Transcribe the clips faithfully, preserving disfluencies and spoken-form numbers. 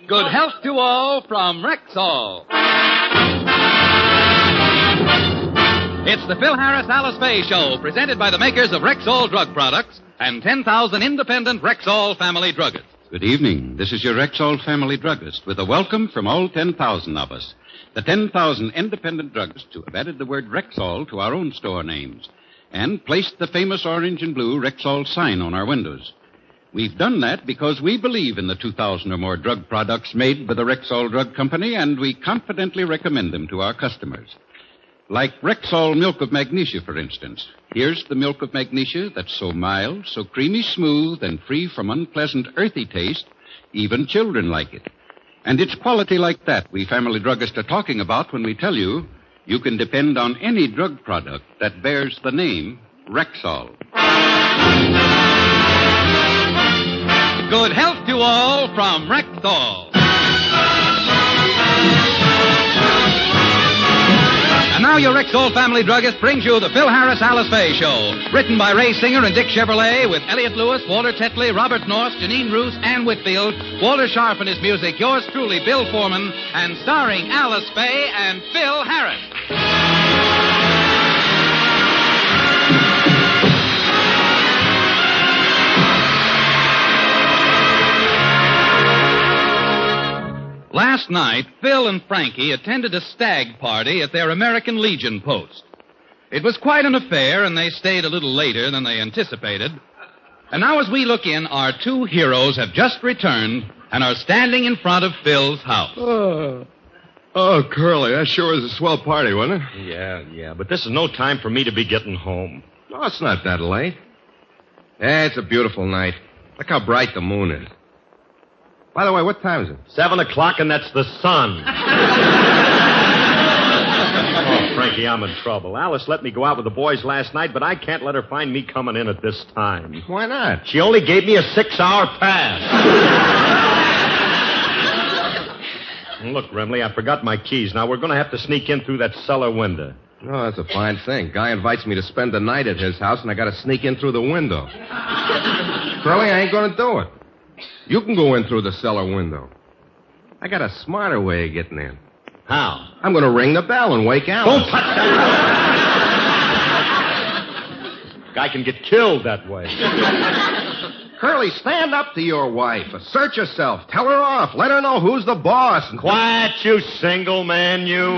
Good health to all from Rexall. It's the Phil Harris Alice Faye Show, presented by the makers of Rexall drug products and ten thousand independent Rexall family druggists. Good evening. This is your Rexall family druggist with a welcome from all ten thousand of us. The ten thousand independent druggists who have added the word Rexall to our own store names and placed the famous orange and blue Rexall sign on our windows. We've done that because we believe in the two thousand or more drug products made by the Rexall Drug Company, and we confidently recommend them to our customers. Like Rexall Milk of Magnesia, for instance. Here's the milk of magnesia that's so mild, so creamy smooth, and free from unpleasant earthy taste, even children like it. And it's quality like that we family druggists are talking about when we tell you you can depend on any drug product that bears the name Rexall. Good health to all from Rexall. And now your Rexall family druggist brings you the Phil Harris Alice Faye Show. Written by Ray Singer and Dick Chevrolet with Elliot Lewis, Walter Tetley, Robert North, Janine Roos, Ann Whitfield, Walter Sharp and his music, yours truly, Bill Foreman, and starring Alice Faye and Phil Harris. Last night, Phil and Frankie attended a stag party at their American Legion post. It was quite an affair, and they stayed a little later than they anticipated. And now as we look in, our two heroes have just returned and are standing in front of Phil's house. Oh, oh Curly, that sure was a swell party, wasn't it? Yeah, yeah, but this is no time for me to be getting home. No, it's not that late. Yeah, it's a beautiful night. Look how bright the moon is. By the way, what time is it? Seven o'clock, and that's the sun. Oh, Frankie, I'm in trouble. Alice let me go out with the boys last night, but I can't let her find me coming in at this time. Why not? She only gave me a six-hour pass. Look, Remley, I forgot my keys. Now, we're going to have to sneak in through that cellar window. Oh, that's a fine thing. Guy invites me to spend the night at his house, and I got to sneak in through the window. Curly, I ain't going to do it. You can go in through the cellar window. I got a smarter way of getting in. How? I'm going to ring the bell and wake Alice. Don't touch that. Guy can get killed that way. Curly, stand up to your wife. Assert yourself. Tell her off. Let her know who's the boss. And... Quiet, you single man, you.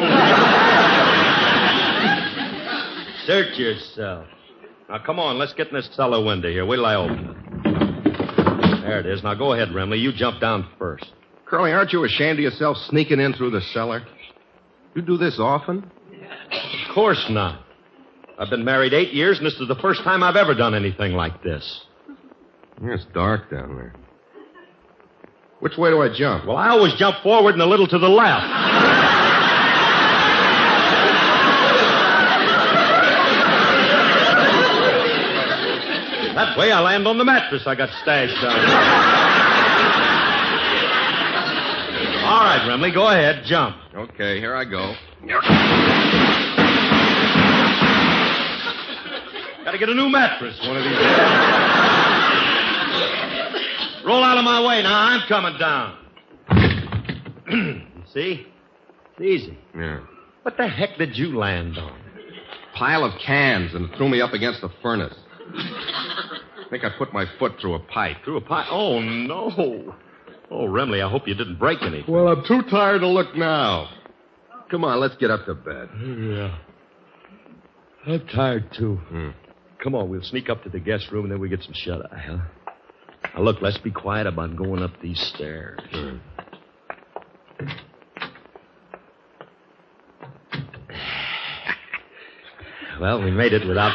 Assert yourself. Now, come on. Let's get in this cellar window here. Wait till I open it. There it is. Now, go ahead, Remley. You jump down first. Curly, aren't you ashamed of yourself sneaking in through the cellar? You do this often? Of course not. I've been married eight years, and this is the first time I've ever done anything like this. Yeah, it's dark down there. Which way do I jump? Well, I always jump forward and a little to the left. That way I land on the mattress I got stashed on. All right, Remley, go ahead. Jump. Okay, here I go. Got to get a new mattress one of these days. Roll out of my way. Now, I'm coming down. See? It's easy. Yeah. What the heck did you land on? Pile of cans and threw me up against the furnace. I think I put my foot through a pipe. Through a pipe? Oh, no. Oh, Remley, I hope you didn't break anything. Well, I'm too tired to look now. Come on, let's get up to bed. Yeah. I'm tired, too. Hmm. Come on, we'll sneak up to the guest room and then we get some shut-eye, huh? Now, look, let's be quiet about going up these stairs. Hmm. Well, we made it without...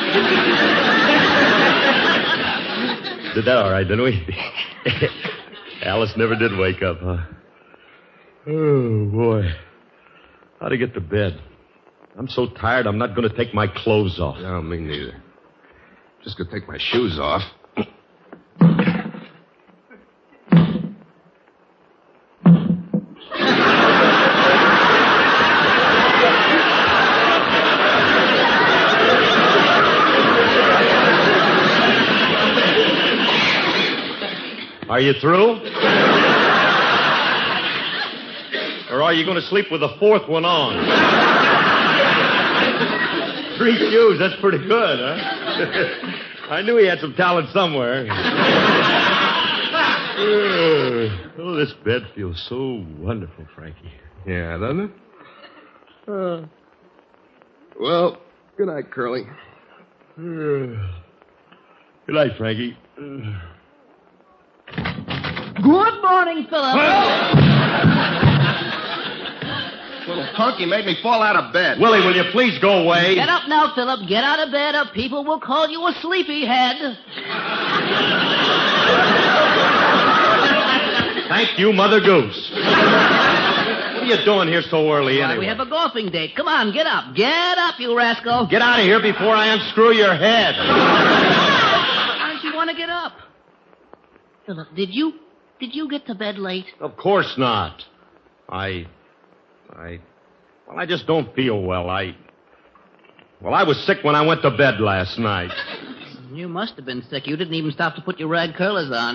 Did that all right, didn't we? Alice never did wake up, huh? Oh, boy. How to get to bed? I'm so tired I'm not going to take my clothes off. No, me neither. Just going to take my shoes off. Are you through? or are you going to sleep with the fourth one on? Three shoes, that's pretty good, huh? I knew he had some talent somewhere. Oh, this bed feels so wonderful, Frankie. Yeah, doesn't it? Uh, well, good night, Curly. Good night, Frankie. Good morning, Philip. Little punk, he made me fall out of bed. Willie, will you please go away? Get up now, Philip. Get out of bed or people will call you a sleepyhead. Thank you, Mother Goose. What are you doing here so early, Why, anyway? we have a golfing date. Come on, get up. Get up, you rascal. Get out of here before I unscrew your head. Why don't you want to get up? Philip, did you did you get to bed late? Of course not. I... I... Well, I just don't feel well. I... Well, I was sick when I went to bed last night. You must have been sick. You didn't even stop to put your rag curlers on.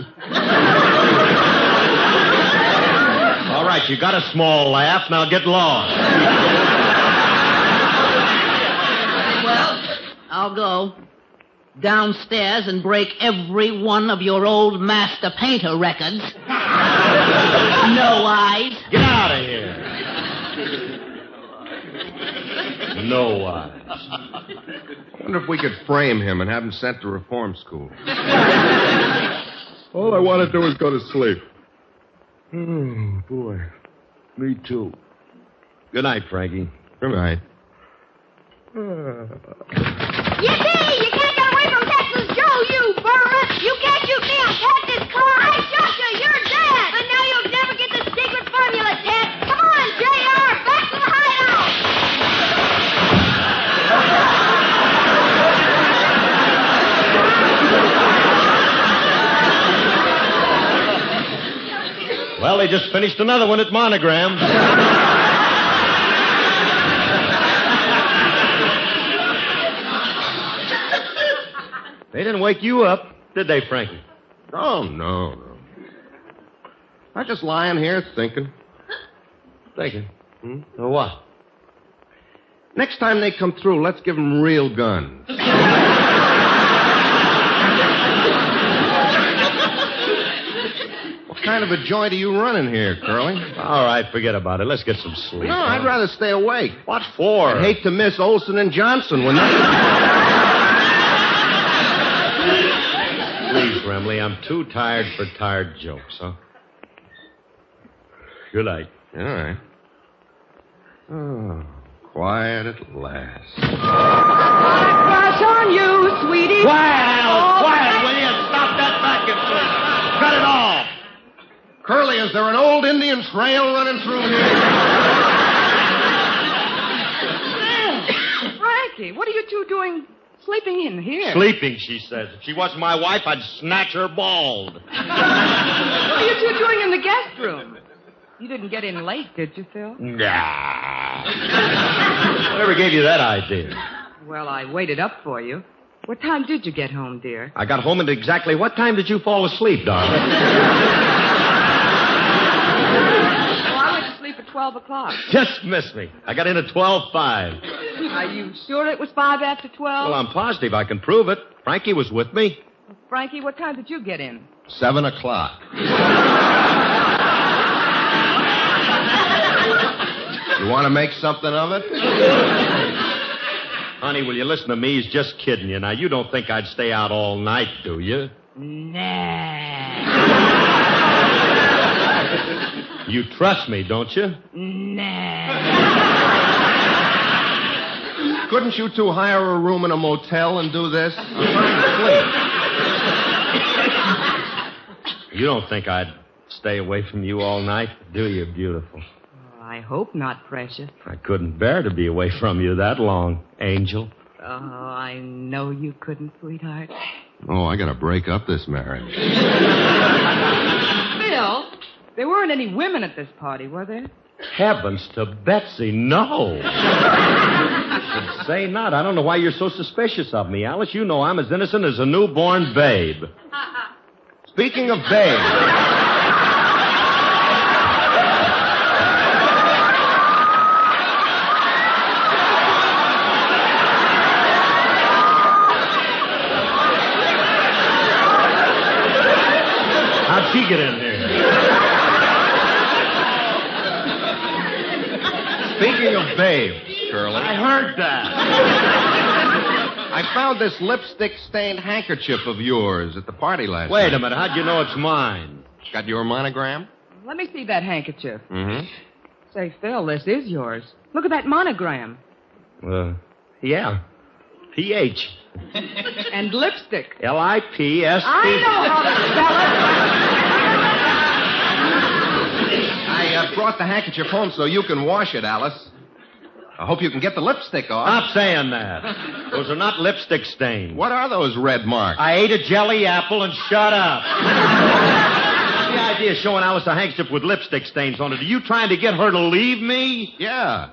All right, you got a small laugh. Now get lost. Well, I'll go downstairs and break every one of your old master painter records. No eyes. Get out of here. No eyes. I wonder if we could frame him and have him sent to reform school. All I want to do is go to sleep. Oh, boy. Me too. Good night, Frankie. Good night. Yippee! You can't get away from Texas Joe, you vermin! You can't shoot me on Texas car! I shot you! You're dead! And now you'll never get the secret formula, Ted! Come on, J R! Back to the hideout! Well, they just finished another one at Monogram. They didn't wake you up, did they, Frankie? Oh, no, no. I'm just lying here thinking. Thinking. Hmm? Or what? Next time they come through, let's give them real guns. What kind of a joint are you running here, Curly? All right, forget about it. Let's get some sleep. No, I'd rather stay awake. What for? I hate to miss Olson and Johnson when they... Please, Remley, I'm too tired for tired jokes, huh? Good night. All right. Oh, quiet at last. Crush on you, sweetie. Quiet, Alice, quiet, will you? Stop that vacuum, please. Cut it off. Curly, is there an old Indian trail running through here? Frankie, what are you two doing sleeping in here? Sleeping, she says. If she wasn't my wife, I'd snatch her bald. What are you two doing in the guest room? You didn't get in late, did you, Phil? Nah. Whatever gave you that idea? Well, I waited up for you. What time did you get home, dear? I got home at exactly what time did you fall asleep, darling? Oh, I went to sleep at twelve o'clock. Just missed me. I got in at twelve five. Are you sure it was five after twelve? Well, I'm positive I can prove it. Frankie was with me. Frankie, what time did you get in? Seven o'clock. You want to make something of it? Honey, will you listen to me? He's just kidding you. Now, you don't think I'd stay out all night, do you? Nah. You trust me, don't you? Nah. Couldn't you two hire a room in a motel and do this? I'm trying to sleep. You don't think I'd stay away from you all night, do you, beautiful? I hope not, precious. I couldn't bear to be away from you that long, Angel. Oh, I know you couldn't, sweetheart. Oh, I gotta break up this marriage. Phil, there weren't any women at this party, were there? Heavens to Betsy, no. I should say not. I don't know why you're so suspicious of me, Alice. You know I'm as innocent as a newborn babe. Speaking of babe... Speaking of babes, Curly. I heard that. I found this lipstick-stained handkerchief of yours at the party last Wait night. a minute. How'd you know it's mine? Got your monogram? Let me see that handkerchief. Mm-hmm. Say, Phil, this is yours. Look at that monogram. Uh, yeah. P H. And lipstick. L I P S T. I know how to spell it. I uh, brought the handkerchief home so you can wash it, Alice. I hope you can get the lipstick off. Stop saying that. Those are not lipstick stains. What are those red marks? I ate a jelly apple and shut up. The idea of showing Alice a handkerchief with lipstick stains on it. Are you trying to get her to leave me? Yeah.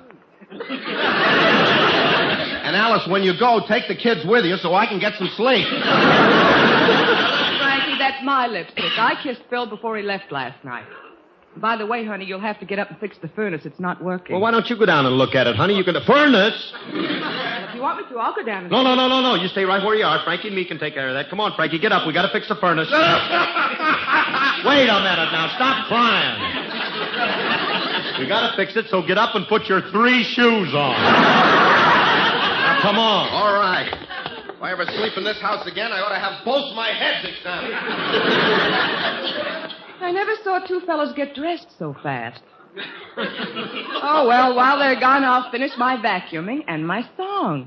And Alice, when you go, take the kids with you so I can get some sleep. Frankie, that's my lipstick. I kissed Phil before he left last night. By the way, honey, you'll have to get up and fix the furnace. It's not working. Well, why don't you go down and look at it, honey? You can... Furnace? If you want me to, I'll go down and... No, no, no, no, no. You stay right where you are. Frankie and me can take care of that. Come on, Frankie, get up. We got to fix the furnace. Wait a minute now. Stop crying. We got to fix it, so get up and put your three shoes on. Now, come on. All right. If I ever sleep in this house again, I ought to have both my heads examined. I never saw two fellows get dressed so fast. Oh, well, while they're gone, I'll finish my vacuuming and my song.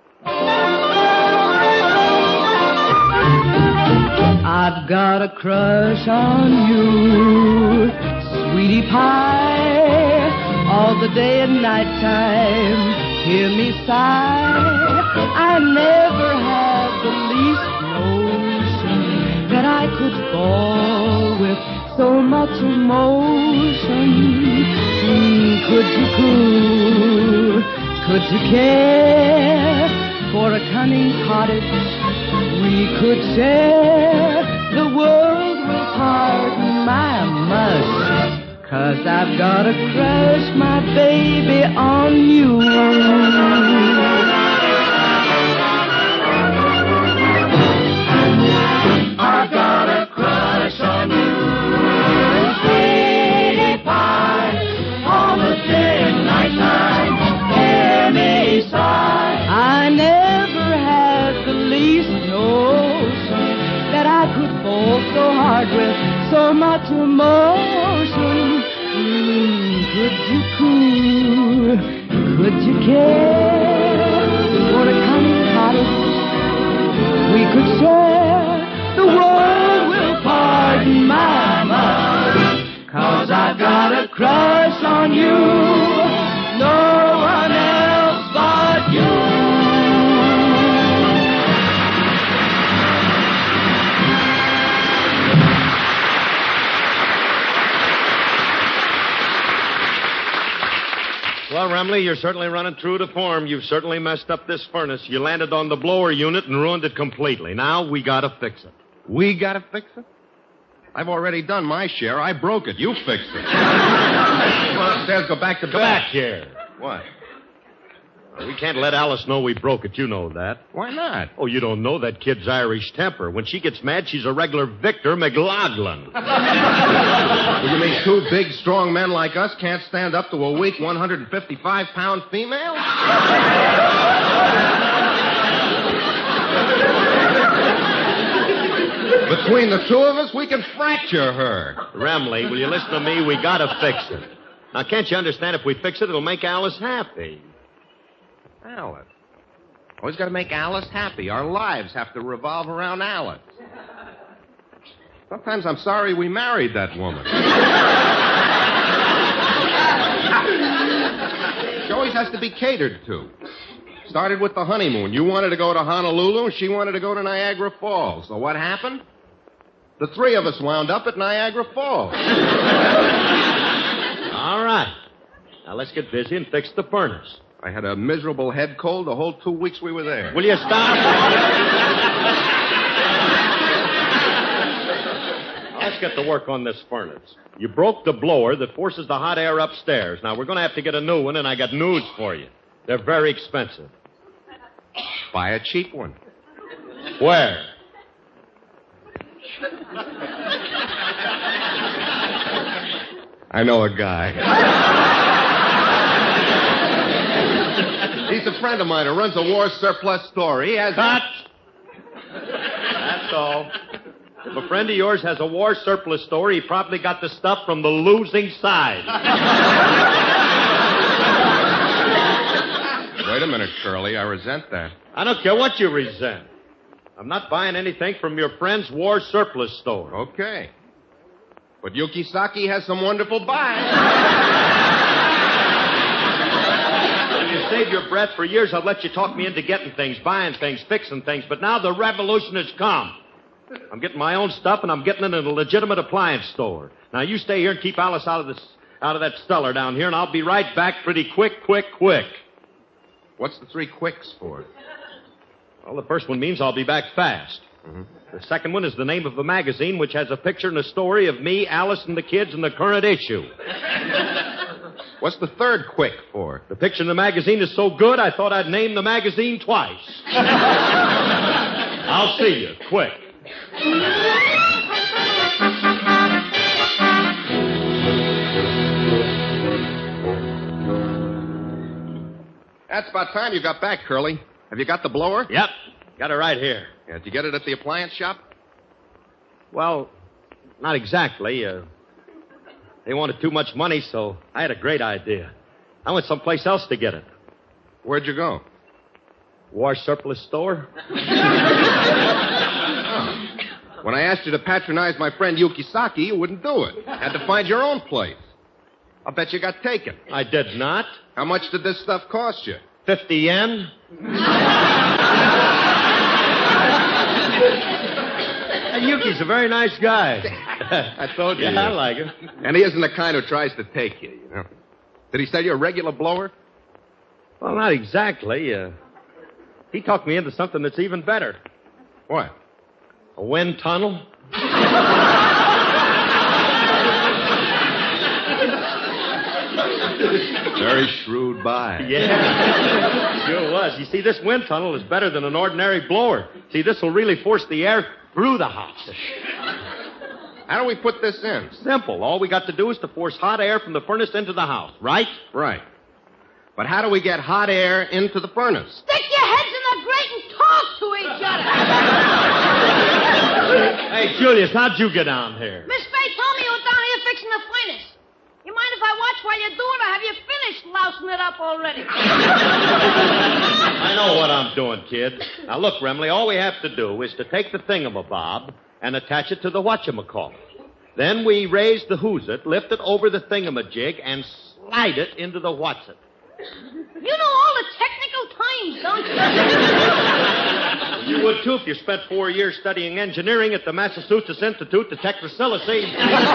I've got a crush on you, sweetie pie, all the day and night time. Hear me sigh. I never had the least notion that I could fall with so much emotion. Mm, could you coo? Could you care for a cunning cottage we could share? The world will pardon my mush, 'cause I've got a crush, my baby, on you. I've got a crush on you, sweetie pie, all the day and night time. Hear me sigh. I never had the least notion that I could fall so hard with so much emotion. Mm, could you coo? Could you care for a cunning cottage we could share? The world will pardon my much, 'cause I've got a crush on you, no one else but you. Well, Remley, you're certainly running true to form. You've certainly messed up this furnace. You landed on the blower unit and ruined it completely. Now we gotta fix it. We gotta fix it? I've already done my share. I broke it. You fixed it. Come on upstairs, go back to bed. Come back here. What? We can't let Alice know we broke it. You know that. Why not? Oh, you don't know that kid's Irish temper. When she gets mad, she's a regular Victor McLaughlin. Well, you mean two big, strong men like us can't stand up to a weak one hundred fifty-five pound female? Between the two of us, we can fracture her. Remley, will you listen to me? We gotta fix it. Now, can't you understand if we fix it, it'll make Alice happy? Alice. Always got to make Alice happy. Our lives have to revolve around Alice. Sometimes I'm sorry we married that woman. She always has to be catered to. Started with the honeymoon. You wanted to go to Honolulu, and she wanted to go to Niagara Falls. So what happened? The three of us wound up at Niagara Falls. All right. Now, let's get busy and fix the furnace. I had a miserable head cold the whole two weeks we were there. Will you stop? Let's get to work on this furnace. You broke the blower that forces the hot air upstairs. Now, we're going to have to get a new one, and I got news for you. They're very expensive. Buy a cheap one. Where? I know a guy. He's a friend of mine who runs a war surplus store. He has... Cut! That's all. If a friend of yours has a war surplus store, he probably got the stuff from the losing side. Wait a minute, Curly. I resent that. I don't care what you resent. I'm not buying anything from your friend's war surplus store. Okay. But Yuki Saki has some wonderful buys. If you save your breath for years, I've let you talk me into getting things, buying things, fixing things. But now the revolution has come. I'm getting my own stuff, and I'm getting it in a legitimate appliance store. Now, you stay here and keep Alice out of this, out of that cellar down here, and I'll be right back pretty quick, quick, quick. What's the three quicks for? Well, the first one means I'll be back fast. Mm-hmm. The second one is the name of a magazine which has a picture and a story of me, Alice, and the kids in the current issue. What's the third quick for? The picture in the magazine is so good, I thought I'd name the magazine twice. I'll see you, quick. That's about time you got back, Curly. Have you got the blower? Yep, got it right here. Yeah, did you get it at the appliance shop? Well, not exactly. Uh, they wanted too much money, so I had a great idea. I went someplace else to get it. Where'd you go? War surplus store. Oh. When I asked you to patronize my friend Yuki Saki, you wouldn't do it. Had to find your own place. I'll bet you got taken. I did not. How much did this stuff cost you? Fifty yen. And Yuki's a very nice guy. I told you. Yeah, I like him. And he isn't the kind who tries to take you, you know. Did he sell you a regular blower? Well, not exactly. Uh, he talked me into something that's even better. What? A wind tunnel. Very shrewd buy. Yeah, sure was. You see, this wind tunnel is better than an ordinary blower. See, this will really force the air through the house. How do we put this in? Simple. All we got to do is to force hot air from the furnace into the house, right? Right. But how do we get hot air into the furnace? Stick your heads in the grate and talk to each other. Hey, Julius, how'd you get down here? Miss Fay told me you were down here fixing the furnace. You mind if I watch while you're doing it, or have you finished lousing it up already? I know what I'm doing, kid. Now, look, Remley, all we have to do is to take the thingamabob and attach it to the whatchamacallit. Then we raise the who's-it, lift it over the thingamajig, and slide it into the what's-it. You know all the technical terms, don't you? You would, too, if you spent four years studying engineering at the Massachusetts Institute of Technicity.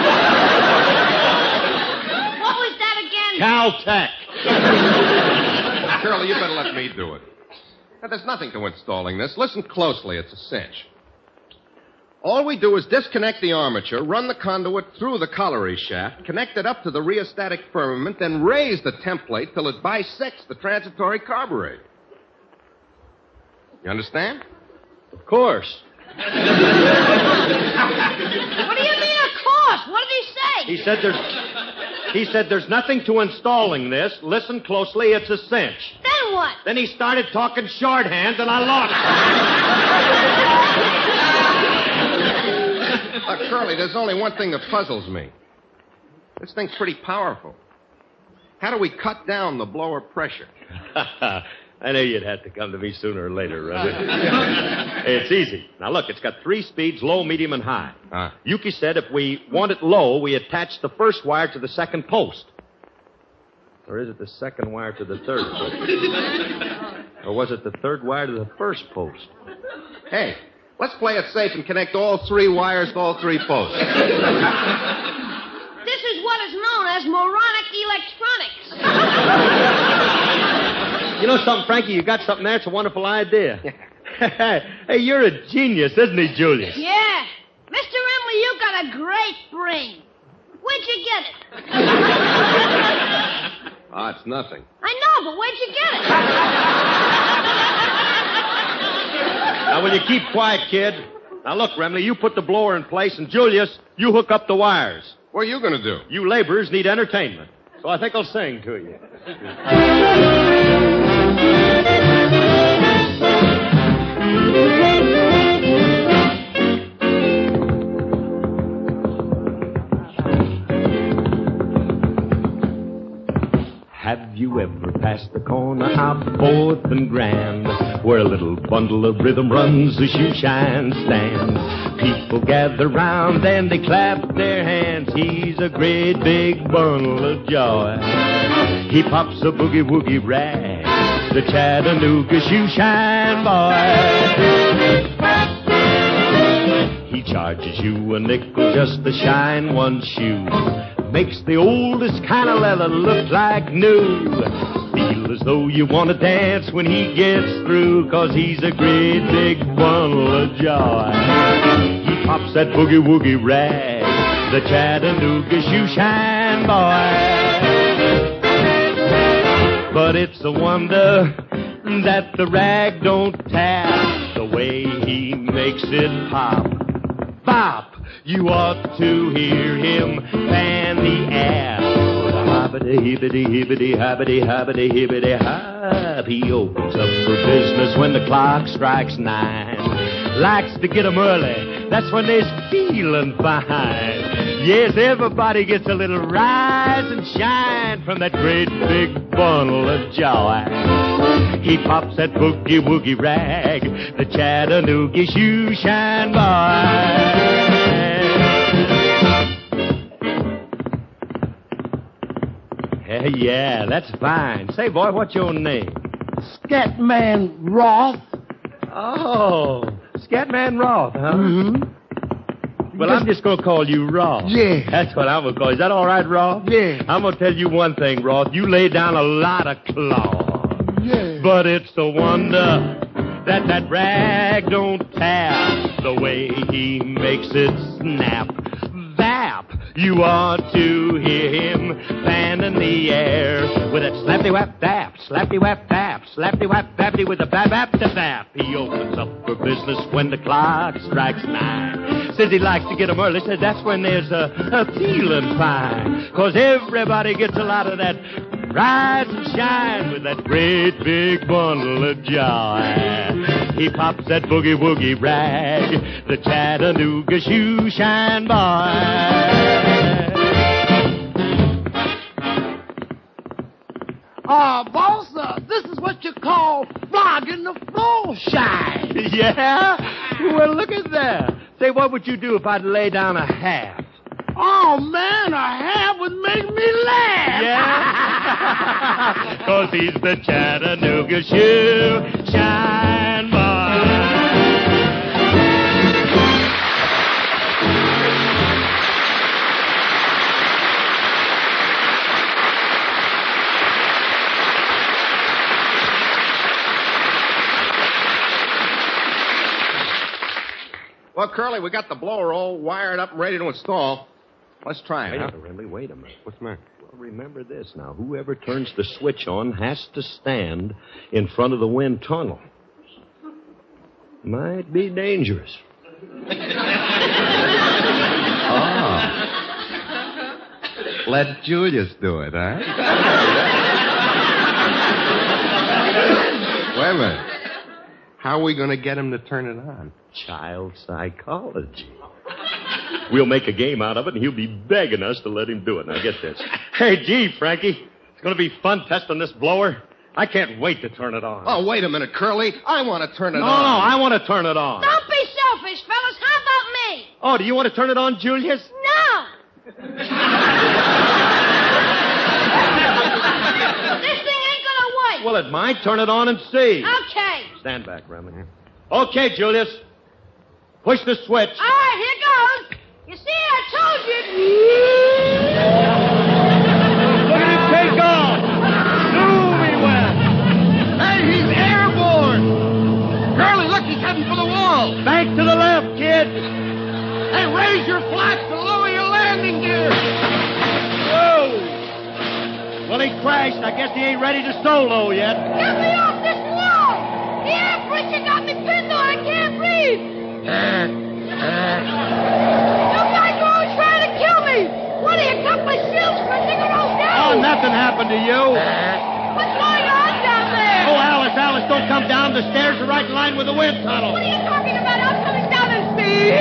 What was that again? Caltech. Curly, you better let me do it. Now, there's nothing to installing this. Listen closely. It's a cinch. All we do is disconnect the armature, run the conduit through the colliery shaft, connect it up to the rheostatic firmament, then raise the template till it bisects the transitory carburetor. You understand? Of course. What do you mean, of course? What did he say? He said there's... He said there's nothing to installing this. Listen closely, it's a cinch. Then what? Then he started talking shorthand, and I lost it. Look, Curly, there's only one thing that puzzles me. This thing's pretty powerful. How do we cut down the blower pressure? I knew you'd have to come to me sooner or later, Rudy. It's easy. Now, look, it's got three speeds, low, medium, and high. Ah. Yuki said if we want it low, we attach the first wire to the second post. Or is it the second wire to the third post? Or was it the third wire to the first post? Hey, let's play it safe and connect all three wires to all three posts. This is what is known as moronic electronics. You know something, Frankie? You got something there. It's a wonderful idea. Hey, you're a genius, isn't he, Julius? Yeah. Mister Emily, you got a great brain. Where'd you get it? Ah, it's nothing. I know, but where'd you get it? Now, will you keep quiet, kid? Now, look, Remley, you put the blower in place, and Julius, you hook up the wires. What are you going to do? You laborers need entertainment. So I think I'll sing to you. Have you ever passed the corner out Fourth and Grand, where a little bundle of rhythm runs the shoe shine stand? People gather round and they clap their hands. He's a great big bundle of joy. He pops a boogie-woogie rag, the Chattanooga shoe shine boy. He charges you a nickel just to shine one shoe. Makes the oldest kind of leather look like new. Feel as though you want to dance when he gets through, 'cause he's a great big bundle of joy. He pops that boogie-woogie rag, the Chattanooga shoe shine boy. But it's a wonder that the rag don't tap the way he makes it pop. Bop! You ought to hear him fan the air. Hobbity, hibbity, hibbity, hobbity, hobbity, hibbity, hop. He opens up for business when the clock strikes nine. Likes to get 'em early. That's when they're feeling fine. Yes, everybody gets a little rise and shine from that great big bundle of joy. He pops that boogie-woogie rag, the Chattanooga shoe shine boy. Uh, yeah, that's fine. Say, boy, what's your name? Scatman Roth. Oh, Scatman Roth, huh? Mm-hmm. Well, I'm just going to call you Roth. Yeah. That's what I'm going to call you. Is that all right, Roth? Yeah. I'm going to tell you one thing, Roth. You lay down a lot of claw. Yeah. But it's a wonder that that rag don't tap the way he makes it snap. Zap! You ought to hear him fan in the air with that slappy-wap-dap, slappy-wap-dap, slappy-wap-dappy with a bap-bap-da-bap. He opens up for business when the clock strikes nine. Says he likes to get 'em early. Says that's when there's a, a feeling fine. 'Cause everybody gets a lot of that rise and shine with that great big bundle of joy. He pops that boogie-woogie rag, the Chattanooga shoe shine boy. Uh, boss, uh, this is what you call flogging the floor shine. Yeah? Well, look at that. Say, what would you do if I'd lay down a half? Oh, man, a half would make me laugh. Yeah? 'Cause he's the Chattanooga shoe shine boy. Well, Curly, we got the blower all wired up and ready to install. Let's try it, Wait huh? a minute, Riley, wait a minute. What's the matter? Well, remember this now. Whoever turns the switch on has to stand in front of the wind tunnel. Might be dangerous. Oh. Let Julius do it, huh? Wait a minute. How are we going to get him to turn it on? Child psychology. We'll make a game out of it, and he'll be begging us to let him do it. Now, get this. Hey, gee, Frankie, it's going to be fun testing this blower. I can't wait to turn it on. Oh, wait a minute, Curly. I want to turn it no, on. No, no, I want to turn it on. Don't be selfish, fellas. How about me? Oh, do you want to turn it on, Julius? No. This thing ain't gonna work. Well, it might. Turn it on and see. Okay. Stand back, Remington. Okay, Julius. Push the switch. All right, here goes. You see, I told you. Look at him take off. Zoom he went. Hey, he's airborne. Curly, look, he's heading for the wall. Bank to the left, kid. Hey, raise your flaps and lower your landing gear. Whoa. Well, he crashed. I guess he ain't ready to solo yet. Get me off this wall. The air pressure got me pinned on. I can't breathe. You guys are all trying to kill me. What do you cut my shields for? They're gonna go down. Oh, nothing happened to you. What's going on down there? Oh, Alice, Alice. Alice, don't come down. The stairs are right in line with the wind tunnel. What are you talking about? I'm coming down and see.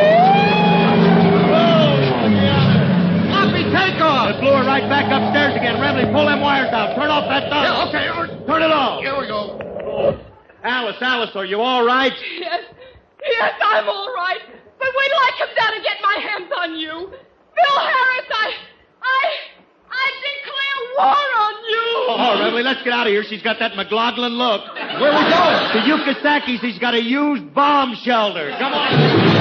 Floppy, take off. It blew her right back upstairs again. Remley, pull them wires out. Turn off that tunnel. Yeah, okay. Turn it off. Here we go. Alice, Alice, are you all right? Yes, yes, I'm all right. But wait till I come down and get my hands on you. Bill Harris, I, I, I declare war on you. Oh, Remley, let's get out of here. She's got that McLaughlin look. Where we going? To Yukasaki's. He's got a used bomb shelter. Come on.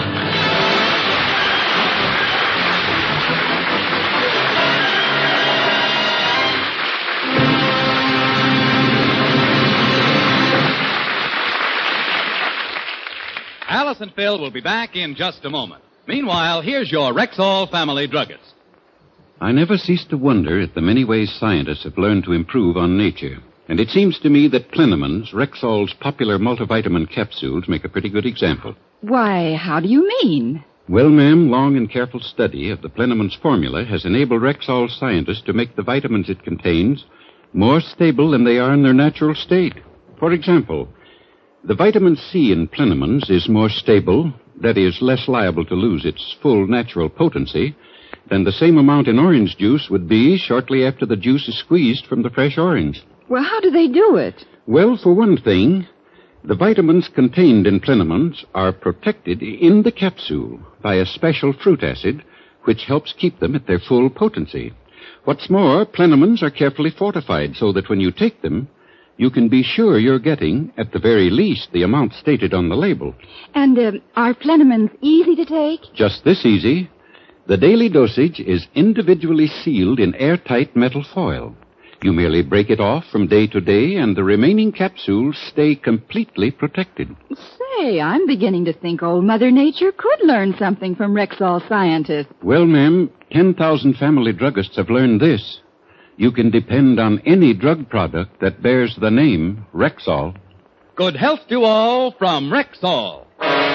Alice and Phil will be back in just a moment. Meanwhile, here's your Rexall family druggist. I never cease to wonder at the many ways scientists have learned to improve on nature. And it seems to me that Plinimans, Rexall's popular multivitamin capsules, make a pretty good example. Why, how do you mean? Well, ma'am, long and careful study of the Plinimans formula has enabled Rexall scientists to make the vitamins it contains more stable than they are in their natural state. For example, the vitamin C in Plinimans is more stable, that is, less liable to lose its full natural potency, than the same amount in orange juice would be shortly after the juice is squeezed from the fresh orange. Well, how do they do it? Well, for one thing, the vitamins contained in Plinimans are protected in the capsule by a special fruit acid, which helps keep them at their full potency. What's more, Plinimans are carefully fortified so that when you take them, you can be sure you're getting, at the very least, the amount stated on the label. And uh, are Plinimans easy to take? Just this easy. The daily dosage is individually sealed in airtight metal foil. You merely break it off from day to day, and the remaining capsules stay completely protected. Say, I'm beginning to think old Mother Nature could learn something from Rexall scientists. Well, ma'am, ten thousand family druggists have learned this. You can depend on any drug product that bears the name Rexall. Good health to all from Rexall.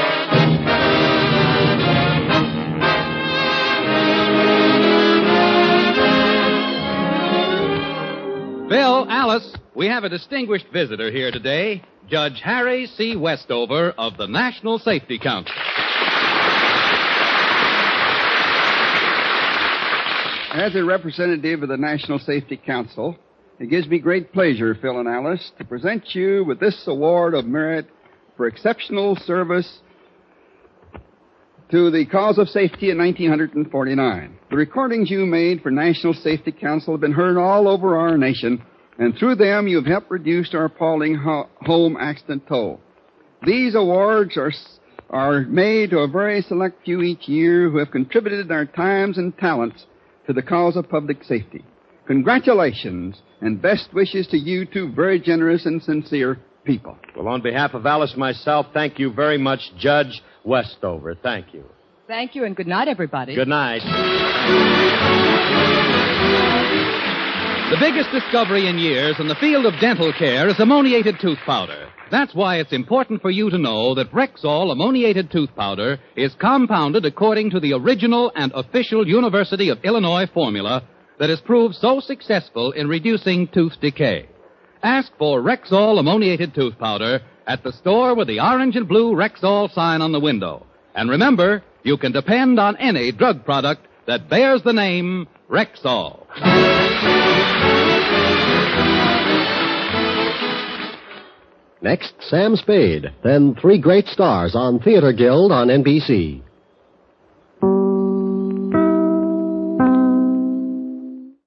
Bill, Alice, we have a distinguished visitor here today, Judge Harry C. Westover of the National Safety Council. As a representative of the National Safety Council, it gives me great pleasure, Phil and Alice, to present you with this award of merit for exceptional service to the cause of safety in nineteen forty-nine. The recordings you made for National Safety Council have been heard all over our nation, and through them you've helped reduce our appalling ho- home accident toll. These awards are, are made to a very select few each year who have contributed their times and talents to the cause of public safety. Congratulations and best wishes to you two very generous and sincere people. Well, on behalf of Alice and myself, thank you very much, Judge Westover. Thank you. Thank you, and good night, everybody. Good night. The biggest discovery in years in the field of dental care is ammoniated tooth powder. That's why it's important for you to know that Rexall ammoniated tooth powder is compounded according to the original and official University of Illinois formula that has proved so successful in reducing tooth decay. Ask for Rexall ammoniated tooth powder at the store with the orange and blue Rexall sign on the window. And remember, you can depend on any drug product that bears the name Rexall. Next, Sam Spade, then three great stars on Theater Guild on N B C.